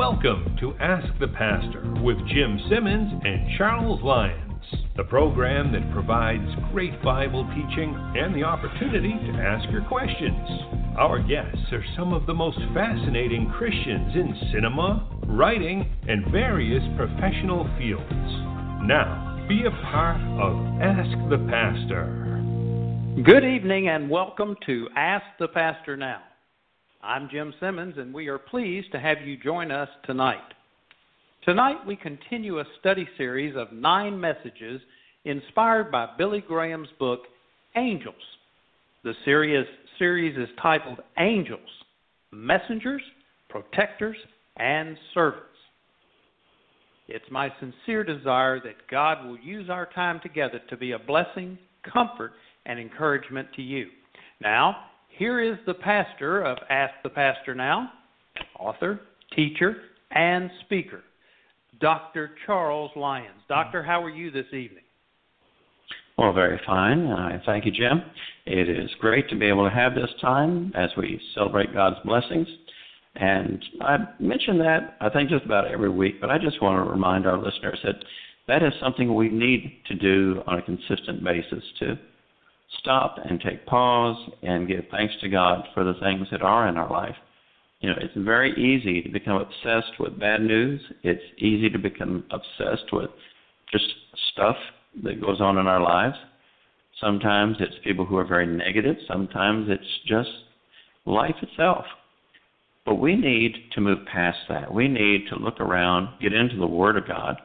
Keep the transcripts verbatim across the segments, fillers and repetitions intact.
Welcome to Ask the Pastor with Jim Simmons and Charles Lyons, the program that provides great Bible teaching and the opportunity to ask your questions. Our guests are some of the most fascinating Christians in cinema, writing, and various professional fields. Now, be a part of Ask the Pastor. Good evening and welcome to Ask the Pastor Now. I'm Jim Simmons, and we are pleased to have you join us tonight. Tonight, we continue a study series of nine messages inspired by Billy Graham's book, Angels. The series, series is titled Angels, Messengers, Protectors, and Servants. It's my sincere desire that God will use our time together to be a blessing, comfort, and encouragement to you. Now, here is the pastor of Ask the Pastor Now, author, teacher, and speaker, Doctor Charles Lyons. Doctor, how are you this evening? Well, very fine. Uh, thank you, Jim. It is great to be able to have this time as we celebrate God's blessings. And I mention that, I think, just about every week, but I just want to remind our listeners that that is something we need to do on a consistent basis, to stop and take pause and give thanks to God for the things that are in our life. You know, it's very easy to become obsessed with bad news. It's easy to become obsessed with just stuff that goes on in our lives. Sometimes it's people who are very negative. Sometimes it's just life itself. But we need to move past that. We need to look around, get into the Word of God,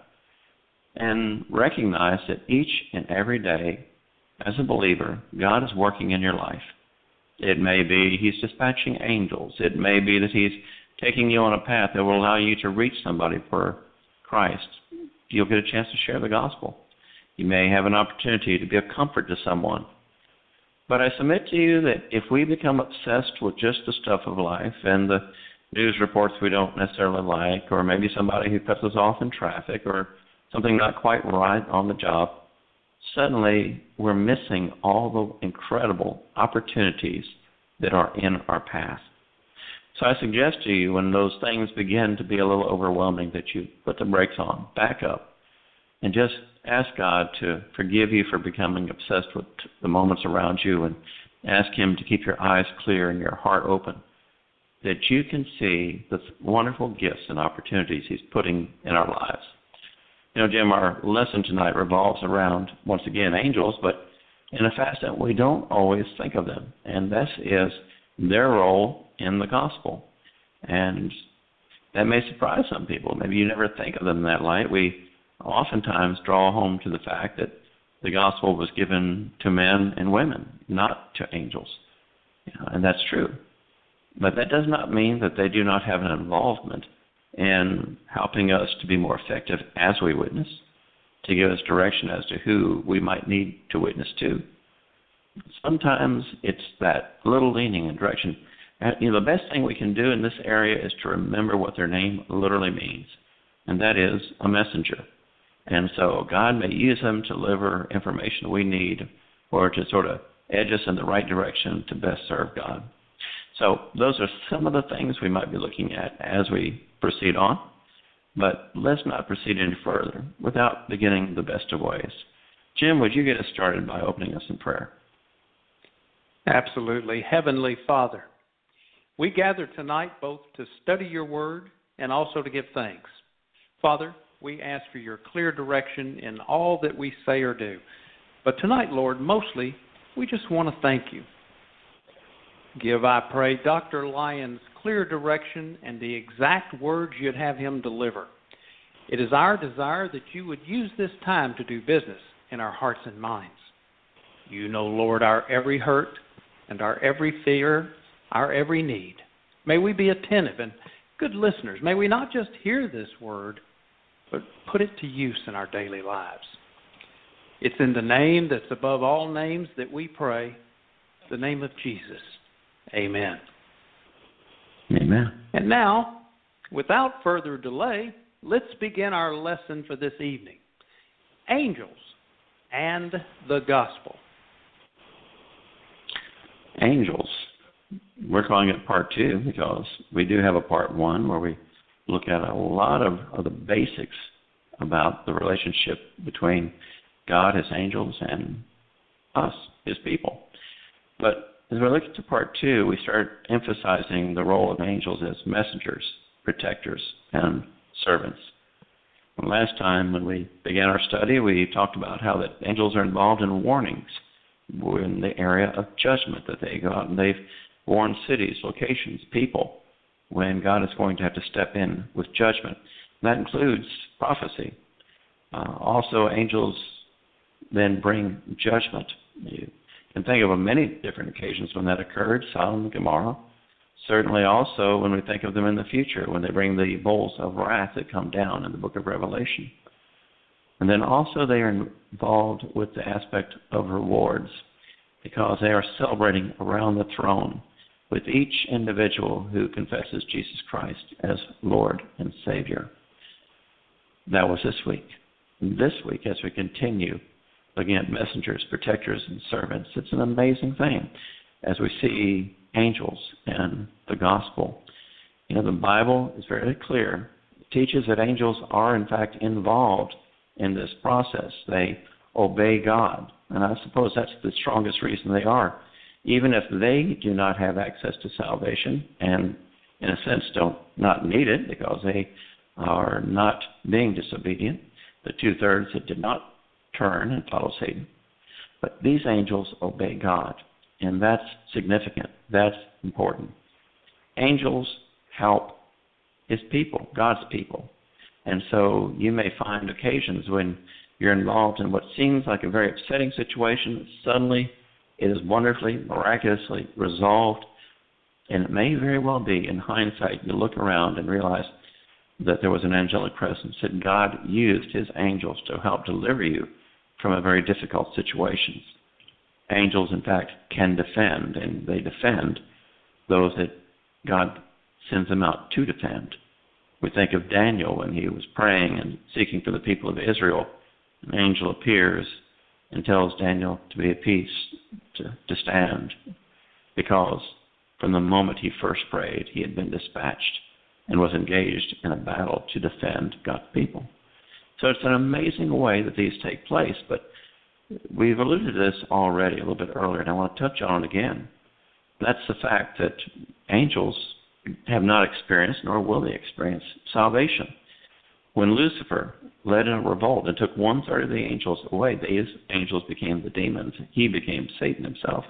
and recognize that each and every day, as a believer, God is working in your life. It may be He's dispatching angels. It may be that He's taking you on a path that will allow you to reach somebody for Christ. You'll get a chance to share the gospel. You may have an opportunity to be a comfort to someone. But I submit to you that if we become obsessed with just the stuff of life and the news reports we don't necessarily like, or maybe somebody who cuts us off in traffic, or something not quite right on the job, suddenly we're missing all the incredible opportunities that are in our path. So I suggest to you, when those things begin to be a little overwhelming, that you put the brakes on, back up, and just ask God to forgive you for becoming obsessed with the moments around you, and ask Him to keep your eyes clear and your heart open, that you can see the wonderful gifts and opportunities He's putting in our lives. You know, Jim, our lesson tonight revolves around, once again, angels, but in a facet we don't always think of them, and this is their role in the gospel. And that may surprise some people. Maybe you never think of them in that light. We oftentimes draw home to the fact that the gospel was given to men and women, not to angels. You know, and that's true. But that does not mean that they do not have an involvement in helping us to be more effective as we witness, to give us direction as to who we might need to witness to. Sometimes it's that little leaning and direction. And, you know, the best thing we can do in this area is to remember what their name literally means, and that is a messenger. And so God may use them to deliver information we need, or to sort of edge us in the right direction to best serve God. So those are some of the things we might be looking at as we proceed on. But let's not proceed any further without beginning the best of ways. Jim, would you get us started by opening us in prayer? Absolutely. Heavenly Father, we gather tonight both to study your word and also to give thanks. Father, we ask for your clear direction in all that we say or do. But tonight, Lord, mostly, we just want to thank you. Give, I pray, Doctor Lyons clear direction and the exact words you'd have him deliver. It is our desire that you would use this time to do business in our hearts and minds. You know, Lord, our every hurt and our every fear, our every need. May we be attentive and good listeners. May we not just hear this word, but put it to use in our daily lives. It's in the name that's above all names that we pray, the name of Jesus. Amen. Amen. And now, without further delay, let's begin our lesson for this evening. Angels and the Gospel. Angels. We're calling it part two because we do have a part one where we look at a lot of, of the basics about the relationship between God, his angels, and us, his people. But as we look to part two, we start emphasizing the role of angels as messengers, protectors, and servants. And last time when we began our study, we talked about how that angels are involved in warnings in the area of judgment, that they go out and they've warned cities, locations, people, when God is going to have to step in with judgment. And that includes prophecy. Uh, also, angels then bring judgment. You can think of many different occasions when that occurred, Sodom and Gomorrah. Certainly also when we think of them in the future, when they bring the bowls of wrath that come down in the book of Revelation. And then also they are involved with the aspect of rewards, because they are celebrating around the throne with each individual who confesses Jesus Christ as Lord and Savior. That was this week. This week, as we continue looking at messengers, protectors, and servants, it's an amazing thing as we see angels and the gospel. You know, the Bible is very clear. It teaches that angels are, in fact, involved in this process. They obey God. And I suppose that's the strongest reason they are. Even if they do not have access to salvation and, in a sense, don't not need it because they are not being disobedient, the two-thirds that did not turn and follow Satan. But these angels obey God, and that's significant. That's important. Angels help his people, God's people. And so you may find occasions when you're involved in what seems like a very upsetting situation. Suddenly, it is wonderfully, miraculously resolved. And it may very well be, in hindsight, you look around and realize that there was an angelic presence, that God used his angels to help deliver you from a very difficult situation. Angels, in fact, can defend, and they defend those that God sends them out to defend. We think of Daniel when he was praying and seeking for the people of Israel. An angel appears and tells Daniel to be at peace, to, to stand, because from the moment he first prayed, he had been dispatched and was engaged in a battle to defend God's people. So it's an amazing way that these take place, but we've alluded to this already a little bit earlier, and I want to touch on it again. That's the fact that angels have not experienced, nor will they experience, salvation. When Lucifer led in a revolt and took one-third of the angels away, these angels became the demons. He became Satan himself.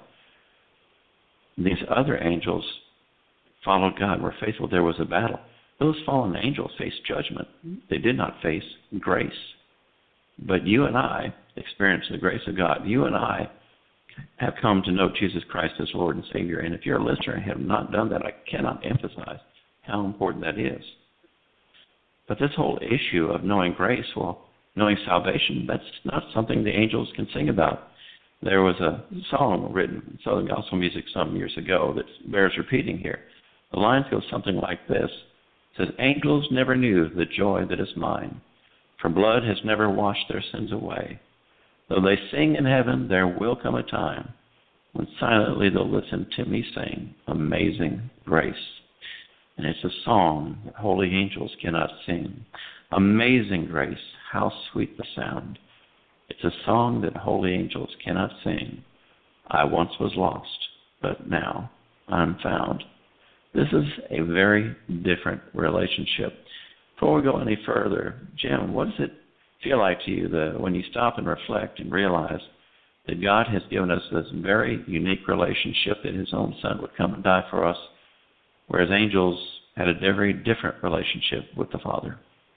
These other angels followed God, were faithful. There was a battle. Those fallen angels faced judgment. They did not face grace. But you and I experience the grace of God. You and I have come to know Jesus Christ as Lord and Savior. And if you're a listener and have not done that, I cannot emphasize how important that is. But this whole issue of knowing grace, well, knowing salvation, that's not something the angels can sing about. There was a song written in Southern Gospel Music some years ago that bears repeating here. The lines go something like this. It says, angels never knew the joy that is mine, for blood has never washed their sins away. Though they sing in heaven, there will come a time when silently they'll listen to me sing Amazing Grace. And it's a song that holy angels cannot sing. Amazing grace, how sweet the sound. It's a song that holy angels cannot sing. I once was lost, but now I'm found. This is a very different relationship. Before we go any further, Jim, what does it feel like to you that when you stop and reflect and realize that God has given us this very unique relationship, that his own son would come and die for us, whereas angels had a very different relationship with the Father?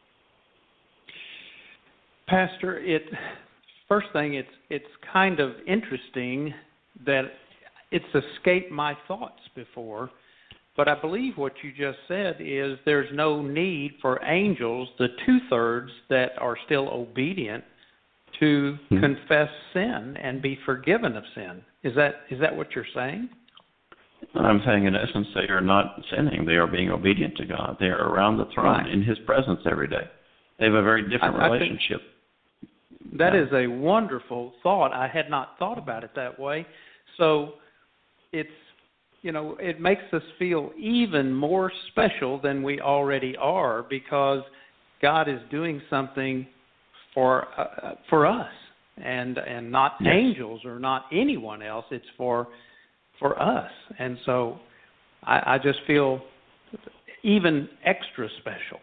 Pastor, it first thing, it's it's kind of interesting that it's escaped my thoughts before, but I believe what you just said is there's no need for angels, the two-thirds that are still obedient, to mm-hmm. confess sin and be forgiven of sin. Is that is that what you're saying? I'm saying, in essence, they are not sinning. They are being obedient to God. They are around the throne right. in his presence every day. They have a very different I, I relationship. That yeah. is a wonderful thought. I had not thought about it that way. So it's you know, it makes us feel even more special than we already are because God is doing something for uh, for us, and and not yes. angels or not anyone else. It's for for us, and so I, I just feel even extra special.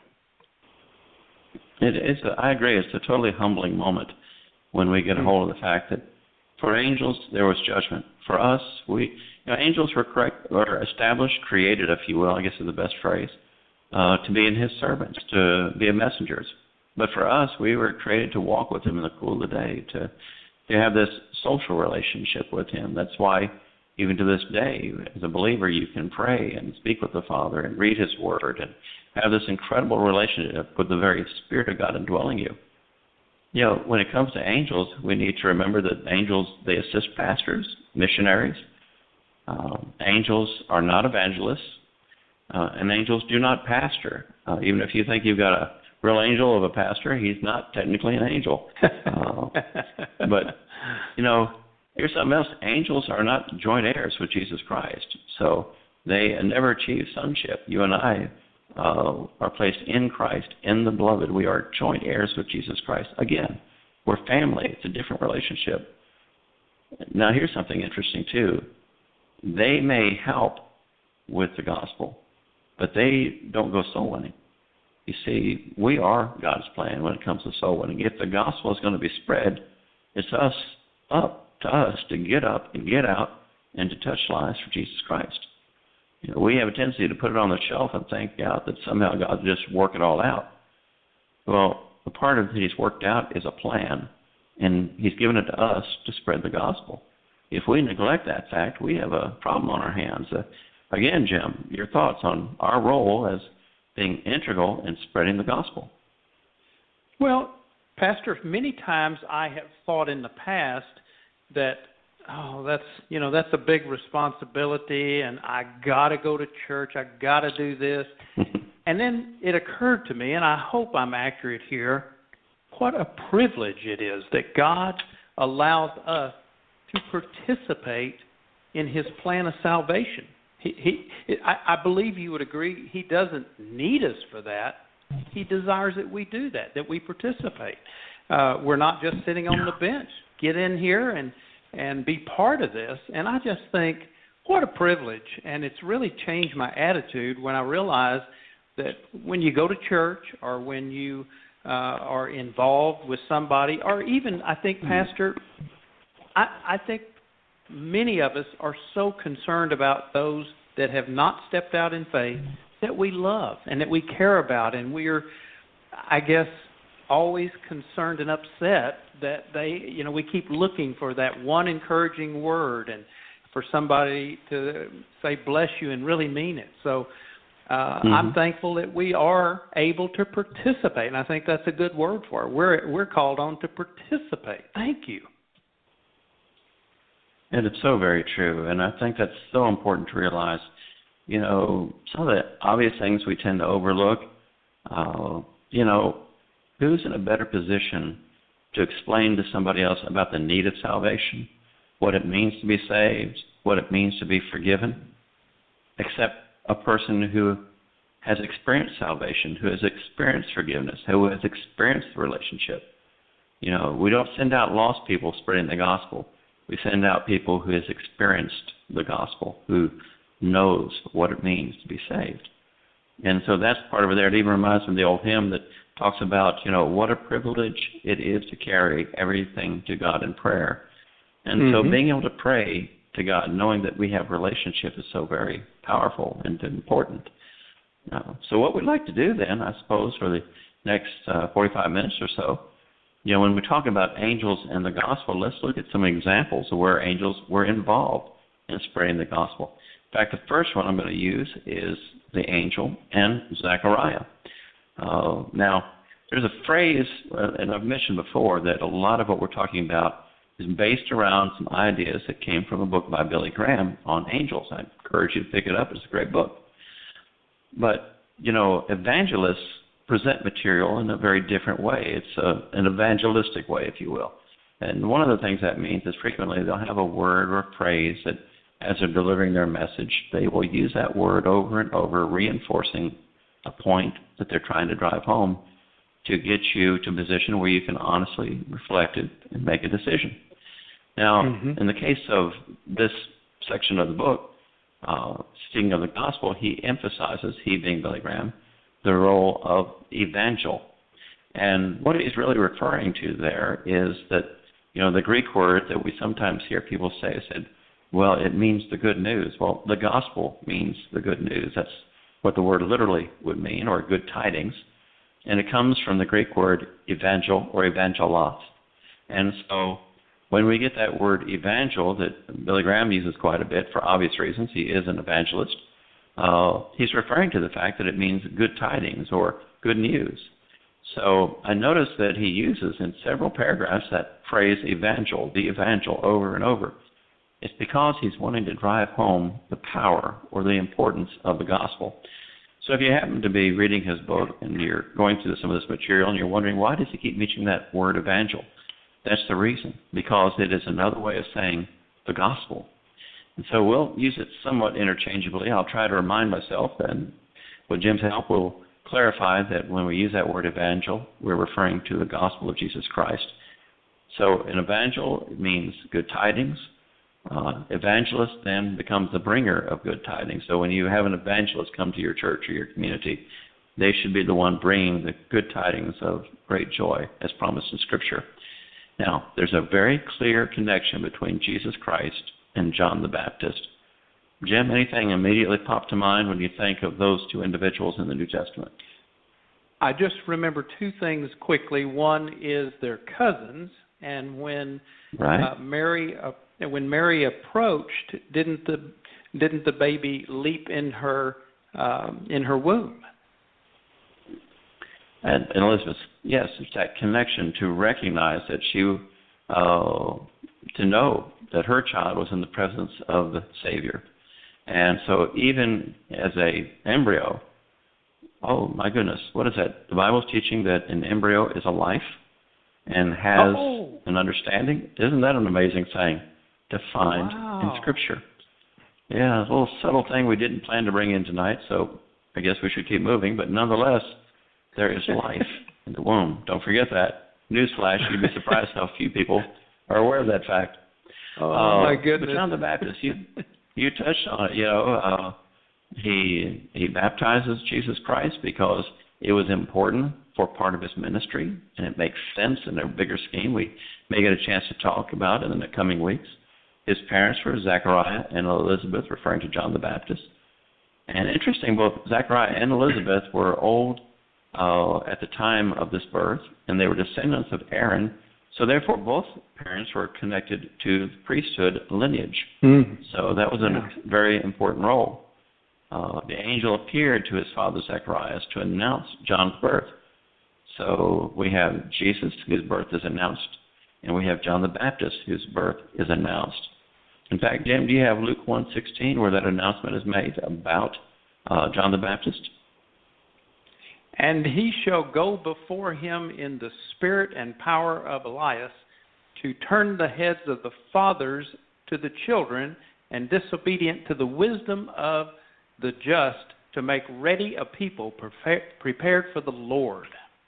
It is. A, I agree. It's a totally humbling moment when we get a hold of the fact that for angels there was judgment. For us, we you know, angels were correct or established, created, if you will. I guess is the best phrase, uh, to be in His servants, to be messengers. But for us, we were created to walk with Him in the cool of the day, to to have this social relationship with Him. That's why, even to this day, as a believer, you can pray and speak with the Father and read His Word and have this incredible relationship with the very Spirit of God indwelling you. You know, when it comes to angels, we need to remember that angels, they assist pastors, missionaries. Um, angels are not evangelists, uh, and angels do not pastor. Uh, even if you think you've got a real angel of a pastor, he's not technically an angel. Uh, but, you know, here's something else. Angels are not joint heirs with Jesus Christ, so they never achieve sonship. You and I uh, are placed in Christ, in the beloved. We are joint heirs with Jesus Christ. Again, we're family. It's a different relationship. Now, here's something interesting, too. They may help with the gospel, but they don't go soul winning. You see, we are God's plan when it comes to soul winning. If the gospel is going to be spread, it's us up to us to get up and get out and to touch lives for Jesus Christ. You know, we have a tendency to put it on the shelf and thank God that somehow God will just work it all out. Well, the part of it He's worked out is a plan, and He's given it to us to spread the gospel. If we neglect that fact, we have a problem on our hands. Uh, again, Jim, your thoughts on our role as being integral in spreading the gospel? Well, Pastor, many times I have thought in the past that, oh, that's, you know, that's a big responsibility, and I got to go to church, I got to do this. And then it occurred to me, and I hope I'm accurate here, what a privilege it is that God allows us to participate in His plan of salvation. He, he, I, I believe you would agree, He doesn't need us for that. He desires that we do that, that we participate. Uh, we're not just sitting on the bench. Get in here and, and be part of this. And I just think, what a privilege. And it's really changed my attitude when I realize that when you go to church or when you uh, are involved with somebody, or even, I think, Pastor, I, I think many of us are so concerned about those that have not stepped out in faith that we love and that we care about, and we're, I guess, always concerned and upset that they, you know, we keep looking for that one encouraging word and for somebody to say bless you and really mean it. So uh, mm-hmm. I'm thankful that we are able to participate, and I think that's a good word for it. We're we're called on to participate. Thank you. And it's so very true, and I think that's so important to realize. You know, some of the obvious things we tend to overlook, uh, you know, who's in a better position to explain to somebody else about the need of salvation, what it means to be saved, what it means to be forgiven, except a person who has experienced salvation, who has experienced forgiveness, who has experienced the relationship. You know, we don't send out lost people spreading the gospel. We send out people who has experienced the gospel, who knows what it means to be saved. And so that's part of it there. It even reminds me of the old hymn that talks about, you know, what a privilege it is to carry everything to God in prayer. And mm-hmm. so being able to pray to God, knowing that we have relationship, is so very powerful and important. Uh, so what we'd like to do then, I suppose, for the next uh, forty-five minutes or so, you know, when we talk about angels and the gospel, let's look at some examples of where angels were involved in spreading the gospel. In fact, the first one I'm going to use is the angel and Zechariah. Uh, now, there's a phrase, uh, and I've mentioned before, that a lot of what we're talking about is based around some ideas that came from a book by Billy Graham on angels. I encourage you to pick it up. It's a great book. But, you know, evangelists present material in a very different way. It's a, an evangelistic way, if you will. And one of the things that means is frequently they'll have a word or a phrase that as they're delivering their message, they will use that word over and over, reinforcing a point that they're trying to drive home to get you to a position where you can honestly reflect it and make a decision. Now, mm-hmm. in the case of this section of the book, uh, speaking of the gospel, he emphasizes, he being Billy Graham, the role of evangel. And what he's really referring to there is that, you know, the Greek word that we sometimes hear people say, said, well, it means the good news. Well, the gospel means the good news. That's what the word literally would mean, or good tidings. And it comes from the Greek word evangel or evangelos. And so when we get that word evangel that Billy Graham uses quite a bit for obvious reasons, he is an evangelist, uh, he's referring to the fact that it means good tidings or good news. So I noticed that he uses in several paragraphs that phrase evangel, the evangel, over and over. It's because he's wanting to drive home the power or the importance of the gospel. So if you happen to be reading his book and you're going through some of this material and you're wondering, why does he keep mentioning that word evangel? That's the reason, because it is another way of saying the gospel. And so we'll use it somewhat interchangeably. I'll try to remind myself, and with Jim's help, we'll clarify that when we use that word evangel, we're referring to the gospel of Jesus Christ. So an evangel means good tidings. Uh, evangelist then becomes the bringer of good tidings. So when you have an evangelist come to your church or your community, they should be the one bringing the good tidings of great joy as promised in Scripture. Now, there's a very clear connection between Jesus Christ and John the Baptist. Jim, anything immediately pop to mind when you think of those two individuals in the New Testament? I just remember two things quickly. One is they're cousins, and when right. uh, Mary uh, when Mary approached, didn't the didn't the baby leap in her um, in her womb? And, and Elizabeth, yes, it's that connection to recognize that she, uh, to know that her child was in the presence of the Savior. And so even as a embryo, oh my goodness, what is that? The Bible's teaching that an embryo is a life and has oh. an understanding. Isn't that an amazing thing to find wow. in Scripture? Yeah, a little subtle thing we didn't plan to bring in tonight, so I guess we should keep moving. But nonetheless, there is life in the womb. Don't forget that. Newsflash, you'd be surprised how few people are aware of that fact. Oh, uh, my goodness. But John the Baptist, you you touched on it. You know, uh, he he baptizes Jesus Christ because it was important for part of his ministry, and it makes sense in a bigger scheme. We may get a chance to talk about it in the coming weeks. His parents were Zechariah and Elizabeth, referring to John the Baptist. And interesting, both Zechariah and Elizabeth were old uh, at the time of this birth, and they were descendants of Aaron. So therefore, both parents were connected to the priesthood lineage. Mm. So that was a yeah. very important role. Uh, the angel appeared to his father Zacharias to announce John's birth. So we have Jesus, whose birth is announced, and we have John the Baptist, whose birth is announced. In fact, Jim, do you have Luke one sixteen where that announcement is made about uh, John the Baptist? And he shall go before him in the spirit and power of Elias to turn the heads of the fathers to the children and disobedient to the wisdom of the just, to make ready a people prepared for the Lord.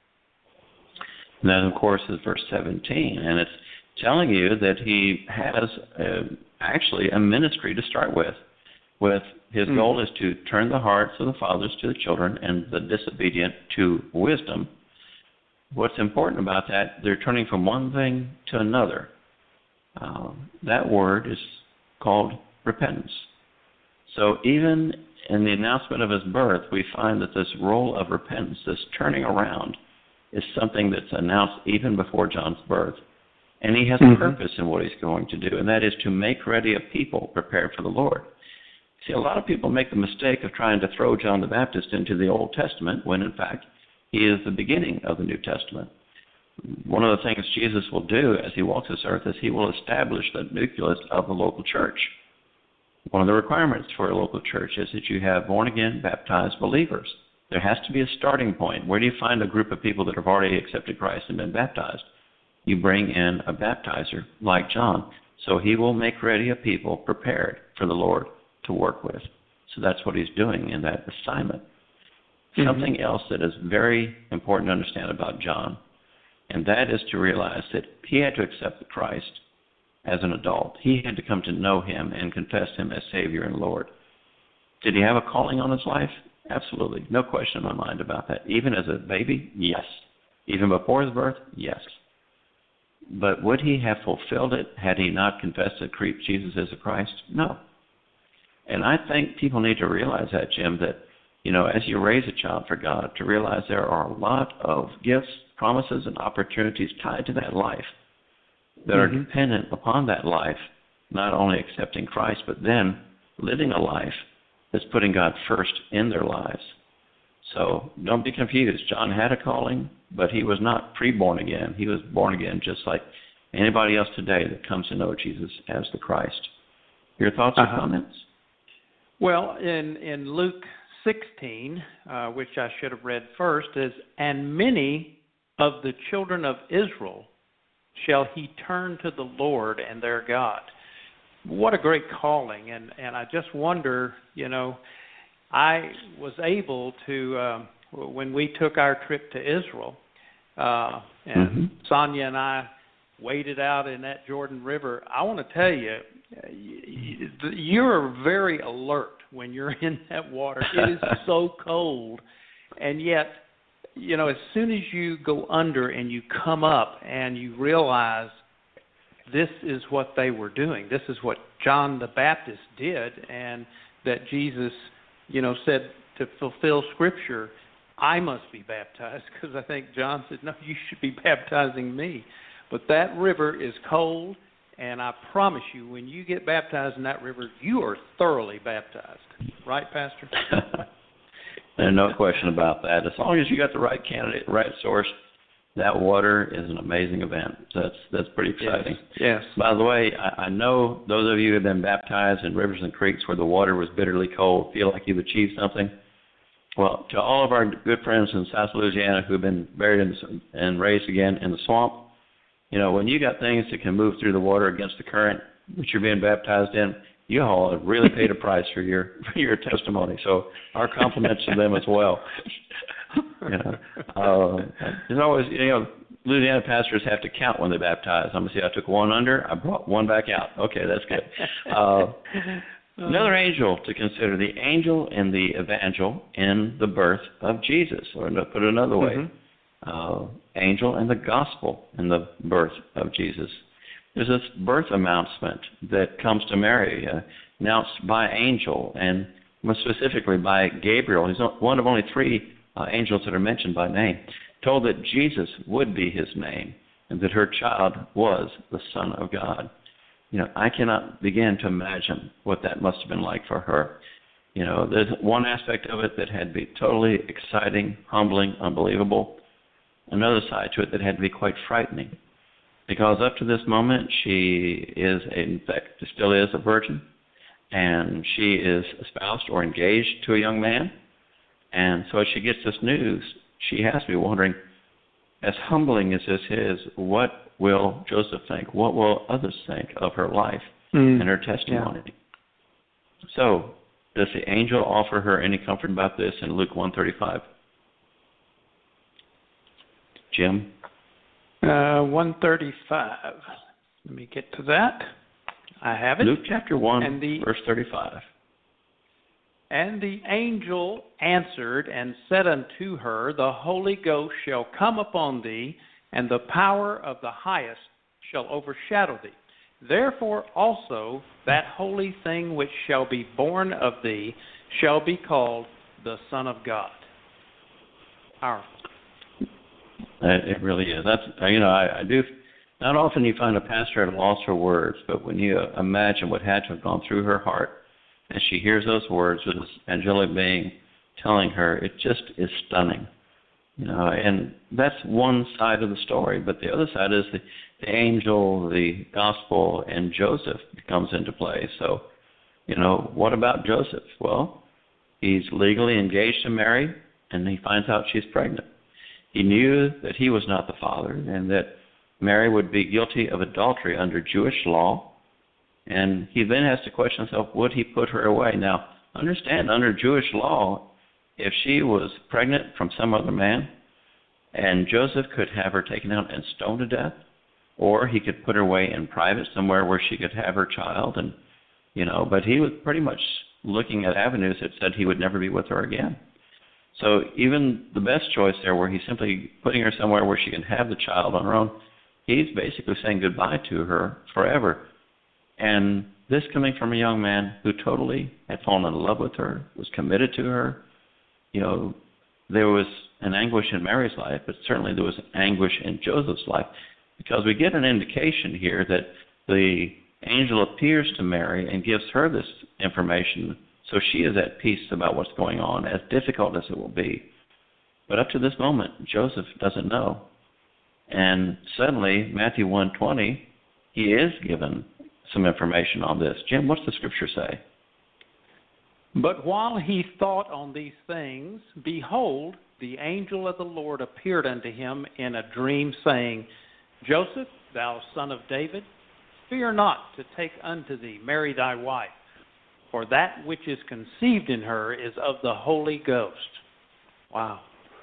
And that, of course, is verse seventeen, and it's telling you that he has uh, actually a ministry to start with. With his mm-hmm. goal is to turn the hearts of the fathers to the children and the disobedient to wisdom. What's important about that, they're turning from one thing to another. Uh, that word is called repentance. So even in the announcement of his birth, we find that this role of repentance, this turning around, is something that's announced even before John's birth. And he has mm-hmm. a purpose in what he's going to do, and that is to make ready a people prepared for the Lord. See, a lot of people make the mistake of trying to throw John the Baptist into the Old Testament when, in fact, he is the beginning of the New Testament. One of the things Jesus will do as he walks this earth is he will establish the nucleus of the local church. One of the requirements for a local church is that you have born-again, baptized believers. There has to be a starting point. Where do you find a group of people that have already accepted Christ and been baptized? You bring in a baptizer like John. So he will make ready a people prepared for the Lord to work with. So that's what he's doing in that assignment. Mm-hmm. Something else that is very important to understand about John, and that is to realize that he had to accept Christ as an adult. He had to come to know him and confess him as Savior and Lord. Did he have a calling on his life? Absolutely. No question in my mind about that. Even as a baby? Yes. Even before his birth? Yes. But would he have fulfilled it had he not confessed that Jesus is the Christ? No. And I think people need to realize that, Jim, that, you know, as you raise a child for God, to realize there are a lot of gifts, promises, and opportunities tied to that life that mm-hmm. are dependent upon that life, not only accepting Christ, but then living a life that's putting God first in their lives. So don't be confused. John had a calling, but he was not pre-born again. He was born again just like anybody else today that comes to know Jesus as the Christ. Your thoughts uh-huh. or comments? Well, in, in Luke sixteen, uh, which I should have read first, is, and many of the children of Israel shall he turn to the Lord and their God. What a great calling. And, and I just wonder, you know, I was able to, um, when we took our trip to Israel, uh, and mm-hmm. Sonia and I waded out in that Jordan River, I want to tell you, you're very alert when you're in that water. It is so cold. And yet, you know, as soon as you go under and you come up and you realize this is what they were doing, this is what John the Baptist did, and that Jesus, you know, said to fulfill Scripture, I must be baptized, because I think John said, no, you should be baptizing me. But that river is cold, and I promise you, when you get baptized in that river, you are thoroughly baptized. Right, Pastor? There's no question about that. As long as you got the right candidate, right source, that water is an amazing event. That's that's pretty exciting. Yes. yes. By the way, I, I know those of you who have been baptized in rivers and creeks where the water was bitterly cold feel like you've achieved something. Well, to all of our good friends in South Louisiana who have been buried in the, and raised again in the swamp, you know, when you got things that can move through the water against the current that you're being baptized in, you all have really paid a price for your for your testimony. So our compliments to them as well. You know, uh, there's always, you know, Louisiana pastors have to count when they baptize. I'm gonna say I took one under, I brought one back out. Okay, that's good. Uh, another angel to consider: the angel and the evangel in the birth of Jesus, or to put it another way, mm-hmm. uh, angel and the gospel in the birth of Jesus. There's this birth announcement that comes to Mary, uh, announced by angel, and more specifically by Gabriel. He's one of only three uh, angels that are mentioned by name, told that Jesus would be his name and that her child was the Son of God. You know, I cannot begin to imagine what that must have been like for her. You know, there's one aspect of it that had to be totally exciting, humbling, unbelievable. Another side to it that had to be quite frightening. Because up to this moment, she is, in fact, still is a virgin, and she is espoused or engaged to a young man. And so as she gets this news, she has to be wondering, as humbling as this is, what will Joseph think? What will others think of her life mm. and her testimony? Yeah. So does the angel offer her any comfort about this in Luke one thirty-five? Jim? Uh, one thirty-five. Let me get to that. I have it. Luke chapter one, and the, verse thirty-five. And the angel answered and said unto her, the Holy Ghost shall come upon thee, and the power of the highest shall overshadow thee. Therefore also that holy thing which shall be born of thee shall be called the Son of God. Powerful. It really is. That's, you know, I, I do. Not often you find a pastor at a loss for words, but when you imagine what had to have gone through her heart as she hears those words with this angelic being telling her, it just is stunning. You know, and that's one side of the story. But the other side is the, the angel, the gospel, and Joseph comes into play. So, you know, what about Joseph? Well, he's legally engaged to Mary, and he finds out she's pregnant. He knew that he was not the father and that Mary would be guilty of adultery under Jewish law, And he then has to question himself, would he put her away? Now, understand, under Jewish law, if she was pregnant from some other man, and Joseph could have her taken out and stoned to death, or he could put her away in private somewhere where she could have her child, and you know, but he was pretty much looking at avenues that said he would never be with her again. So even the best choice there, where he's simply putting her somewhere where she can have the child on her own, he's basically saying goodbye to her forever. And this coming from a young man who totally had fallen in love with her, was committed to her. You know, there was an anguish in Mary's life, but certainly there was anguish in Joseph's life, because we get an indication here that the angel appears to Mary and gives her this information, so she is at peace about what's going on, as difficult as it will be. But up to this moment, Joseph doesn't know. And suddenly, Matthew one twenty, he is given some information on this. Jim, what's the scripture say? But while he thought on these things, behold, the angel of the Lord appeared unto him in a dream, saying, Joseph, thou son of David, fear not to take unto thee Mary thy wife, for that which is conceived in her is of the Holy Ghost. Wow.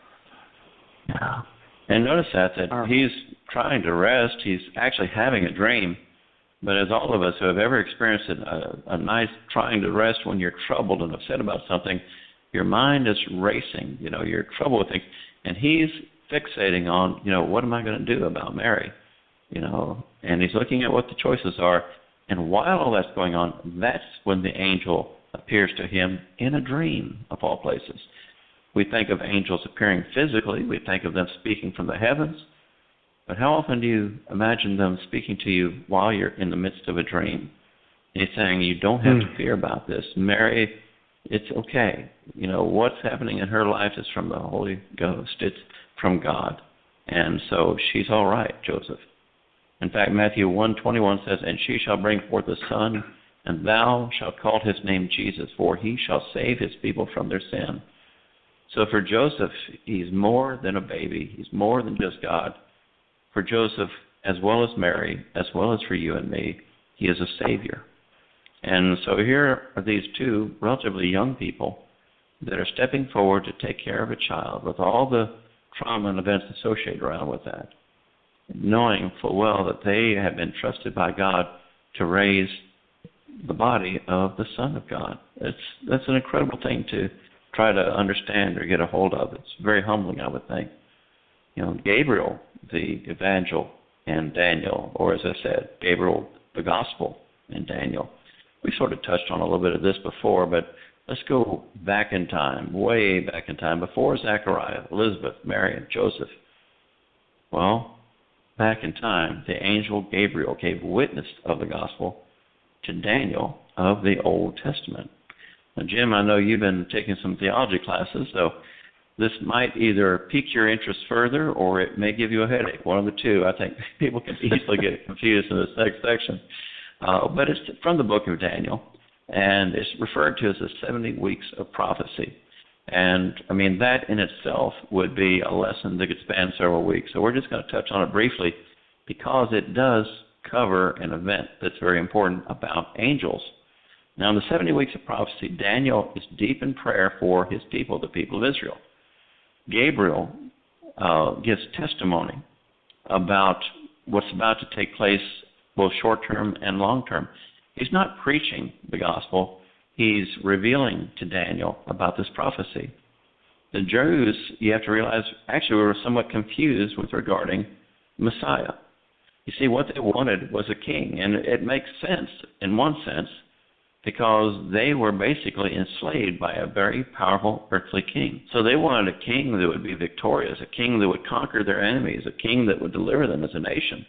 Yeah. And notice that, that he's trying to rest. He's actually having a dream. But as all of us who have ever experienced a, a nice trying to rest when you're troubled and upset about something, your mind is racing. You know, you're troubled with things. And he's fixating on, you know, what am I going to do about Mary? You know, and he's looking at what the choices are. And while all that's going on, that's when the angel appears to him in a dream, of all places. We think of angels appearing physically. We think of them speaking from the heavens. But how often do you imagine them speaking to you while you're in the midst of a dream? And he's saying, you don't have to fear about this. Mary, it's okay. You know, what's happening in her life is from the Holy Ghost. It's from God. And so she's all right, Joseph. In fact, Matthew one twenty-one says, and she shall bring forth a son, and thou shalt call his name Jesus, for he shall save his people from their sin. So for Joseph, he's more than a baby. He's more than just God. For Joseph, as well as Mary, as well as for you and me, he is a Savior. And so here are these two relatively young people that are stepping forward to take care of a child with all the trauma and events associated around with that, knowing full well that they have been trusted by God to raise the body of the Son of God. It's, that's an incredible thing to try to understand or get a hold of. It's very humbling, I would think. You know, Gabriel, the evangel, and Daniel, or as I said, Gabriel, the gospel, and Daniel. We sort of touched on a little bit of this before, but let's go back in time, way back in time, before Zechariah, Elizabeth, Mary, and Joseph. Well, back in time, the angel Gabriel gave witness of the gospel to Daniel of the Old Testament. Now, Jim, I know you've been taking some theology classes, so this might either pique your interest further or it may give you a headache, one of the two. I think people can easily get confused in this next section. Uh, but it's from the book of Daniel, and it's referred to as the seventy weeks of prophecy. And, I mean, that in itself would be a lesson that could span several weeks. So we're just going to touch on it briefly because it does cover an event that's very important about angels. Now, in the seventy weeks of prophecy, Daniel is deep in prayer for his people, the people of Israel. Gabriel uh, gives testimony about what's about to take place, both short-term and long-term. He's not preaching the gospel. He's revealing to Daniel about this prophecy. The Jews, you have to realize, actually were somewhat confused with regarding Messiah. You see, what they wanted was a king, and it makes sense in one sense because they were basically enslaved by a very powerful earthly king. So they wanted a king that would be victorious, a king that would conquer their enemies, a king that would deliver them as a nation.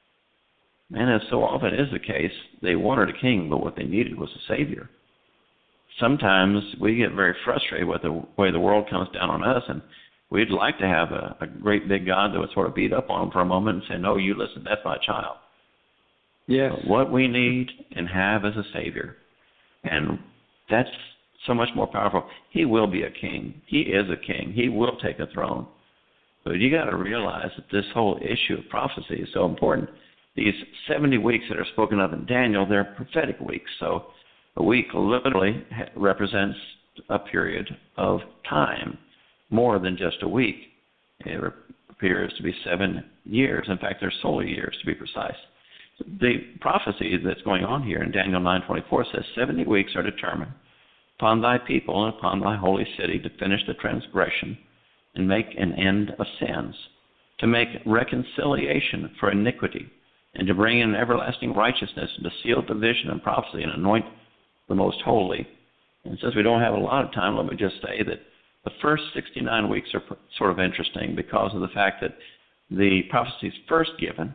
And as so often is the case, they wanted a king, but what they needed was a savior. Sometimes we get very frustrated with the way the world comes down on us, and we'd like to have a, a great big God that would sort of beat up on them for a moment and say, no, you listen, that's my child. Yes. But what we need and have is a savior. And that's so much more powerful. He will be a king. He is a king. He will take a throne. But you got to realize that this whole issue of prophecy is so important. these seventy weeks that are spoken of in Daniel, they're prophetic weeks. So a week literally represents a period of time, more than just a week. It appears to be seven years. In fact, they're solar years, to be precise. The prophecy that's going on here in Daniel nine twenty-four says, seventy weeks are determined upon thy people and upon thy holy city to finish the transgression and make an end of sins, to make reconciliation for iniquity, and to bring in everlasting righteousness, and to seal division and prophecy, and anoint the most holy. And since we don't have a lot of time, let me just say that the first sixty-nine weeks are sort of interesting because of the fact that the prophecy is first given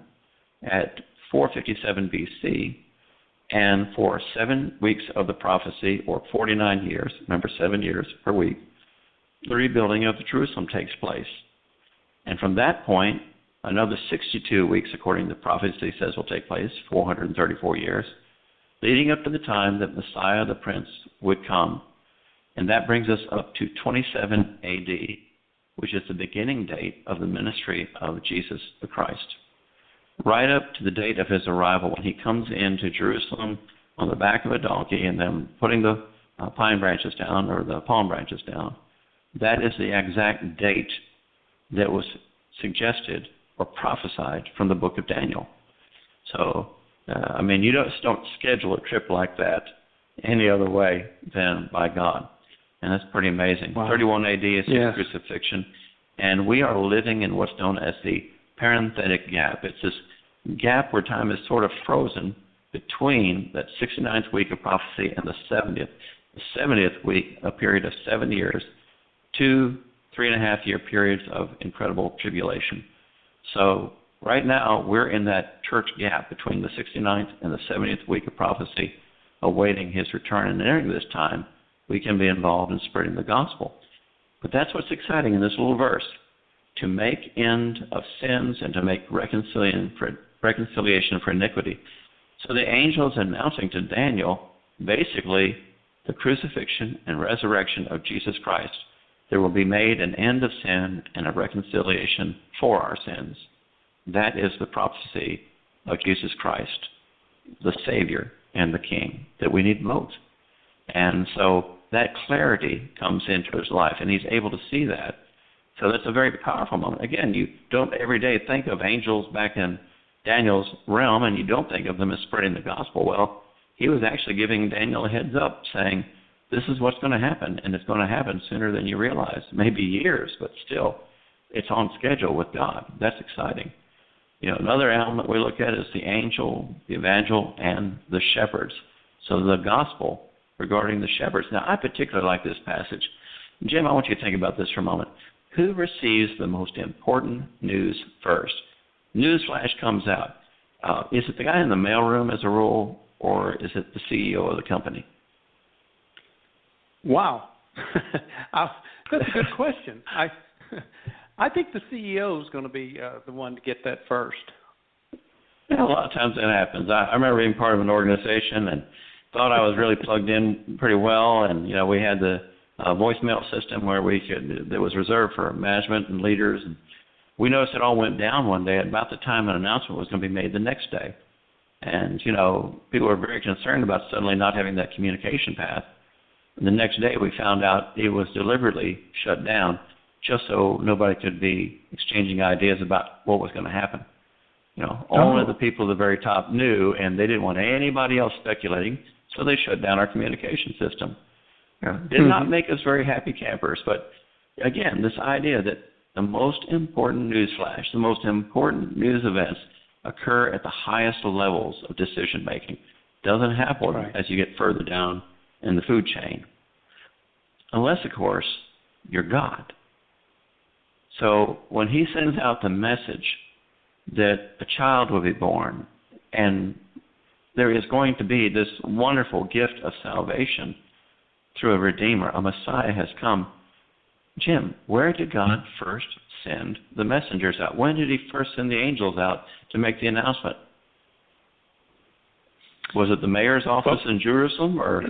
at four fifty-seven B C, and for seven weeks of the prophecy, or forty-nine years, remember seven years per week, the rebuilding of Jerusalem takes place. And from that point, another sixty-two weeks, according to the prophecy, says will take place, four hundred thirty-four years, leading up to the time that Messiah the Prince would come. And that brings us up to twenty-seven A D, which is the beginning date of the ministry of Jesus the Christ. Right up to the date of his arrival, when he comes into Jerusalem on the back of a donkey and then putting the uh, pine branches down, or the palm branches down, that is the exact date that was suggested or prophesied from the book of Daniel. So, uh, I mean, you just don't schedule a trip like that any other way than by God. And that's pretty amazing. Wow. thirty-one A D is yes. the crucifixion, and we are living in what's known as the parenthetic gap. It's this gap where time is sort of frozen between that sixty-ninth week of prophecy and the seventieth. The seventieth week, a period of seven years, two three and a half year periods of incredible tribulation. So right now we're in that church gap between the sixty-ninth and the seventieth week of prophecy, awaiting his return. And during this time, we can be involved in spreading the gospel. But that's what's exciting in this little verse, to make end of sins and to make reconciliation for, reconciliation for iniquity. So the angel is announcing to Daniel basically the crucifixion and resurrection of Jesus Christ. There will be made an end of sin and a reconciliation for our sins. That is the prophecy of Jesus Christ, the Savior and the King, that we need both. And so that clarity comes into his life, and he's able to see that. So that's a very powerful moment. Again, you don't every day think of angels back in Daniel's realm, and you don't think of them as spreading the gospel. Well, he was actually giving Daniel a heads up, saying, this is what's going to happen, and it's going to happen sooner than you realize. Maybe years, but still, it's on schedule with God. That's exciting. You know, another element we look at is the angel, the evangel, and the shepherds. So the gospel regarding the shepherds. Now, I particularly like this passage. Jim, I want you to think about this for a moment. Who receives the most important news first? Newsflash comes out. Uh, is it the guy in the mailroom as a rule, or is it the C E O of the company? Wow. I, that's a good question. I I think the C E O is going to be uh, the one to get that first. Yeah, a lot of times that happens. I, I remember being part of an organization and thought I was really plugged in pretty well, and you know we had the uh, voicemail system where we could that was reserved for management and leaders, and we noticed it all went down one day at about the time an announcement was going to be made the next day, and you know people were very concerned about suddenly not having that communication path. And the next day we found out it was deliberately shut down just so nobody could be exchanging ideas about what was going to happen. You know, only oh. the people at the very top knew, and they didn't want anybody else speculating, so they shut down our communication system. Yeah. Did mm-hmm. not make us very happy campers, but again, this idea that the most important news flash, the most important news events occur at the highest levels of decision making. Doesn't happen right. as you get further down in the food chain. Unless, of course, you're God. So when he sends out the message that a child will be born and there is going to be this wonderful gift of salvation through a Redeemer, a Messiah has come. Jim, where did God first send the messengers out? When did he first send the angels out to make the announcement? Was it the mayor's office well, in Jerusalem, or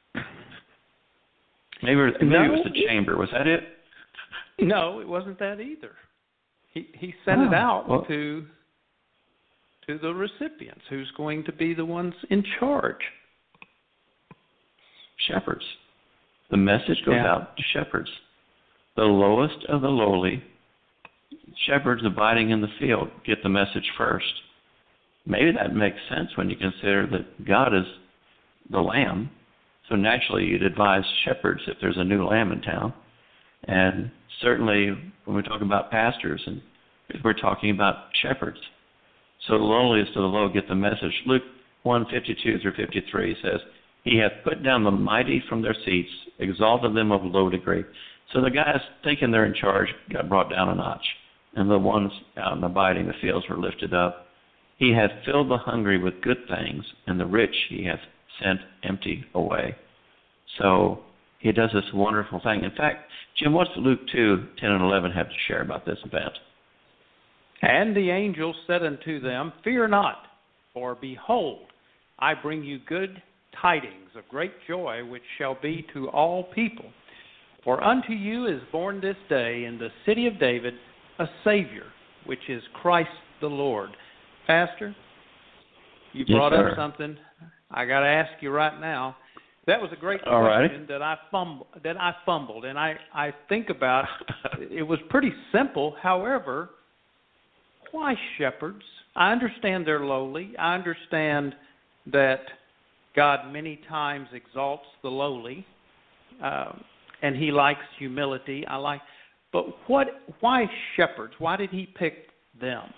maybe, maybe no, it was the chamber? Was that it? No, it wasn't that either. He he sent oh, it out well, to to the recipients? Who's going to be the ones in charge? Shepherds. The message goes yeah. out to shepherds. The lowest of the lowly, shepherds abiding in the field, get the message first. Maybe that makes sense when you consider that God is the lamb. So naturally you'd advise shepherds if there's a new lamb in town. And certainly when we talk about pastors, and we're talking about shepherds. So the lowliest of the low get the message. Luke one fifty-two through fifty-three says, He hath put down the mighty from their seats, exalted them of low degree. So the guys thinking they're in charge got brought down a notch, and the ones out and abiding the fields were lifted up. He hath filled the hungry with good things, and the rich he hath sent empty away. So he does this wonderful thing. In fact, Jim, what's Luke two, ten and eleven have to share about this event? And the angel said unto them, Fear not, for behold, I bring you good tidings of great joy, which shall be to all people. For unto you is born this day in the city of David a Savior, which is Christ the Lord. Pastor, you brought yes, up something I got to ask you right now. That was a great question right. that I fumbled, that I fumbled, and I, I think about it was pretty simple. However, why shepherds? I understand they're lowly. I understand that God many times exalts the lowly, uh, and He likes humility. I like, but what? Why shepherds? Why did He pick them?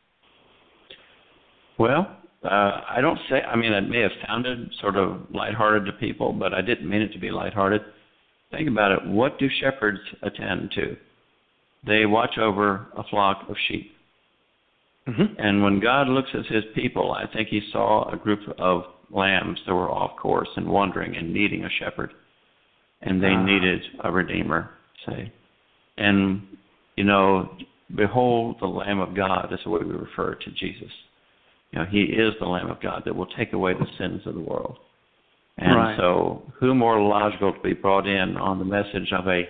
Well, uh, I don't say. I mean, it may have sounded sort of lighthearted to people, but I didn't mean it to be lighthearted. Think about it. What do shepherds attend to? They watch over a flock of sheep. Mm-hmm. And when God looks at His people, I think He saw a group of lambs that were off course and wandering and needing a shepherd. And they ah. needed a redeemer, say. And, you know, behold the Lamb of God is the way we refer to Jesus. You know, He is the Lamb of God that will take away the sins of the world. And right. so who more logical to be brought in on the message of a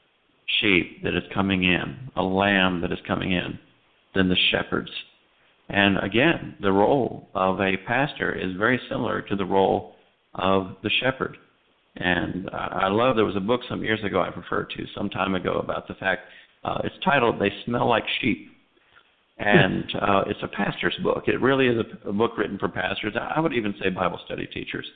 sheep that is coming in, a lamb that is coming in, than the shepherds? And again, the role of a pastor is very similar to the role of the shepherd. And I love, there was a book some years ago I referred to some time ago about the fact, uh, it's titled, They Smell Like Sheep. And uh, it's a pastor's book. It really is a, a book written for pastors. I would even say Bible study teachers.